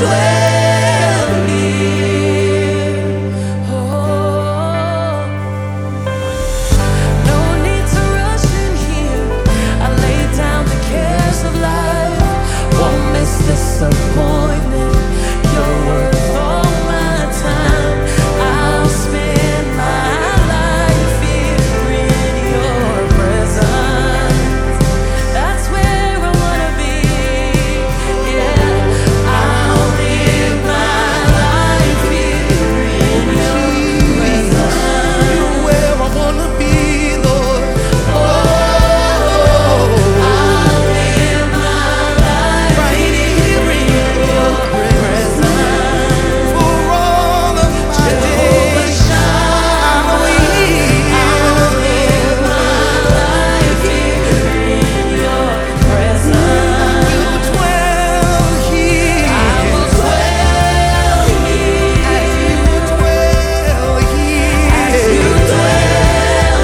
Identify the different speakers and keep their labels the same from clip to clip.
Speaker 1: dwell here. Oh, no need to rush in here. I lay down the cares of life. Won't miss disappointment. You're worth all my time. I'll spend my life here in your presence. That's where I wanna be. Yeah, I'll live my life here in your presence.
Speaker 2: Where I wanna be, Lord. Oh,
Speaker 1: I'll live my life
Speaker 2: right here in your presence. For all of my days, I'll
Speaker 1: live my life here in your presence.
Speaker 2: will dwell here.
Speaker 1: I will dwell here
Speaker 2: As you dwell here.
Speaker 1: as you dwell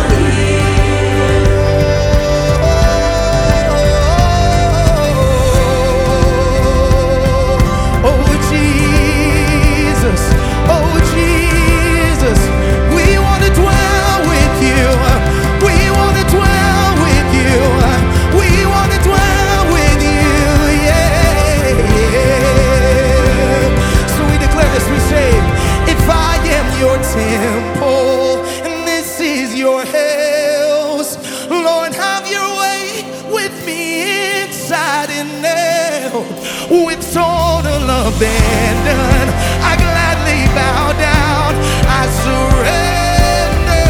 Speaker 2: Oh Jesus, oh Jesus, we want to dwell with you. We want to dwell with you. We want to dwell with you. Yeah, yeah. So we declare this. We say, if I am your temple and this is your house, Lord, have your way with me inside and out. With total abandon, I gladly bow down. I surrender.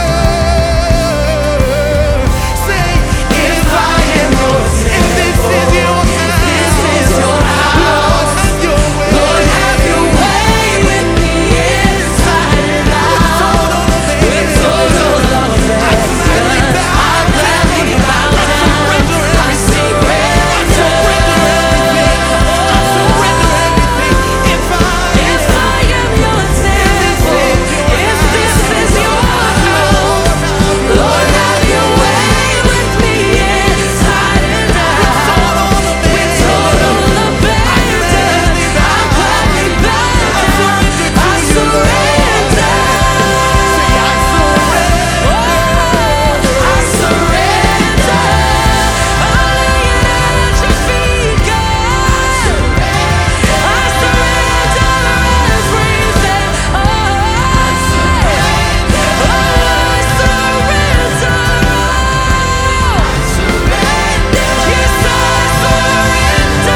Speaker 2: Say, if I am yours, and this is your house, Lord, have your way.
Speaker 1: Lord, have your way with me inside and out. With total abandon, I gladly bow down. I surrender.
Speaker 2: If I
Speaker 1: If I am your temple, if this is your house, Lord, have your way with me inside and out. With total abandon, I gladly bow down. I surrender. Oh, I surrender. I lay it at your feet, God. I surrender everything. Oh, I surrender. Yes, I surrender.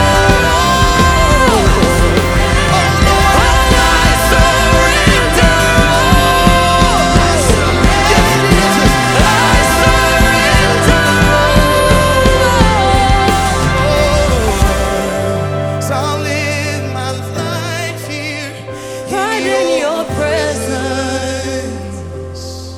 Speaker 2: So I'll live my life here
Speaker 1: Right in your presence.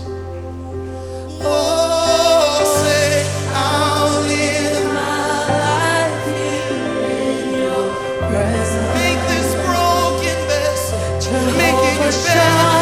Speaker 2: Oh, say I'll live.
Speaker 1: My life here in your presence.
Speaker 2: Make this broken vessel, make it your
Speaker 1: Jehovah
Speaker 2: better.